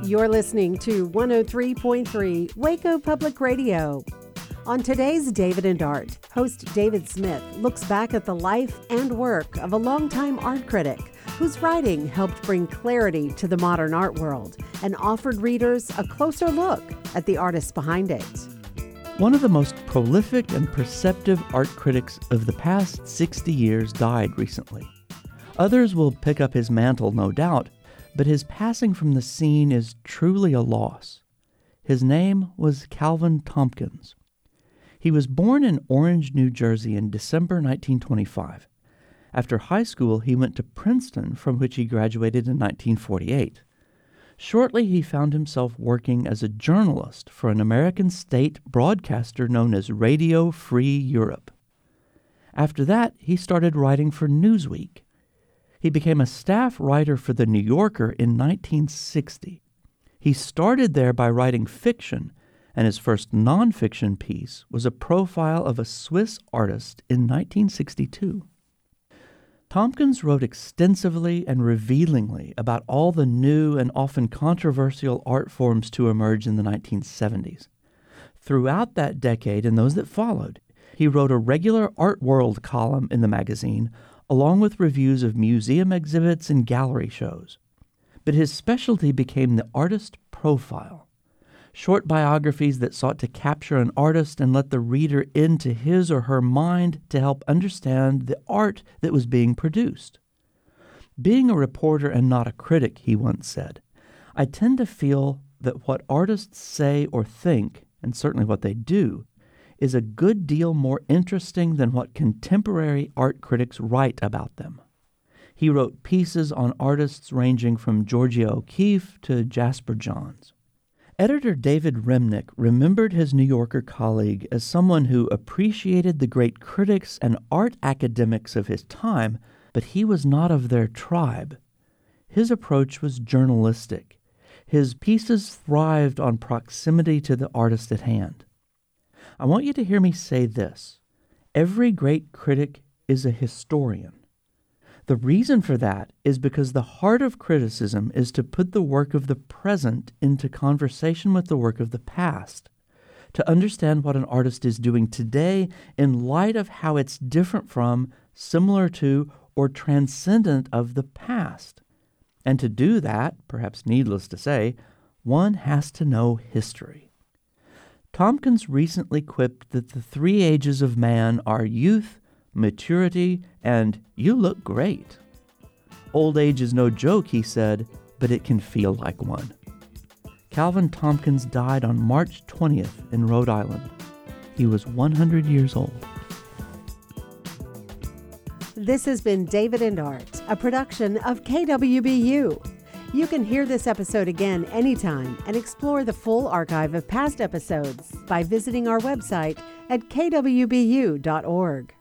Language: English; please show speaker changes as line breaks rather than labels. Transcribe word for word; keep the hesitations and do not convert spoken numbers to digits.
You're listening to one oh three point three Waco Public Radio. On today's David and Art, host David Smith looks back at the life and work of a longtime art critic whose writing helped bring clarity to the modern art world and offered readers a closer look at the artists behind it.
One of the most prolific and perceptive art critics of the past sixty years died recently. Others will pick up his mantle, no doubt, but his passing from the scene is truly a loss. His name was Calvin Tomkins. He was born in Orange, New Jersey in December nineteen twenty-five. After high school, he went to Princeton, from which he graduated in nineteen forty-eight. Shortly, he found himself working as a journalist for an American state broadcaster known as Radio Free Europe. After that, he started writing for Newsweek. He became a staff writer for The New Yorker in nineteen sixty. He started there by writing fiction, and his first nonfiction piece was a profile of a Swiss artist in nineteen sixty-two. Tomkins wrote extensively and revealingly about all the new and often controversial art forms to emerge in the nineteen seventies. Throughout that decade and those that followed, he wrote a regular Art World column in the magazine, along with reviews of museum exhibits and gallery shows. But his specialty became the artist profile, short biographies that sought to capture an artist and let the reader into his or her mind to help understand the art that was being produced. Being a reporter and not a critic, he once said, I tend to feel that what artists say or think, and certainly what they do, is a good deal more interesting than what contemporary art critics write about them. He wrote pieces on artists ranging from Georgia O'Keeffe to Jasper Johns. Editor David Remnick remembered his New Yorker colleague as someone who appreciated the great critics and art academics of his time, but he was not of their tribe. His approach was journalistic. His pieces thrived on proximity to the artist at hand. I want you to hear me say this. Every great critic is a historian. The reason for that is because the heart of criticism is to put the work of the present into conversation with the work of the past, to understand what an artist is doing today in light of how it's different from, similar to, or transcendent of the past. And to do that, perhaps needless to say, one has to know history. Tomkins recently quipped that the three ages of man are youth, maturity, and you look great. Old age is no joke, he said, but it can feel like one. Calvin Tomkins died on March twentieth in Rhode Island. He was one hundred years old.
This has been David and Art, a production of K W B U. You can hear this episode again anytime and explore the full archive of past episodes by visiting our website at k w b u dot org.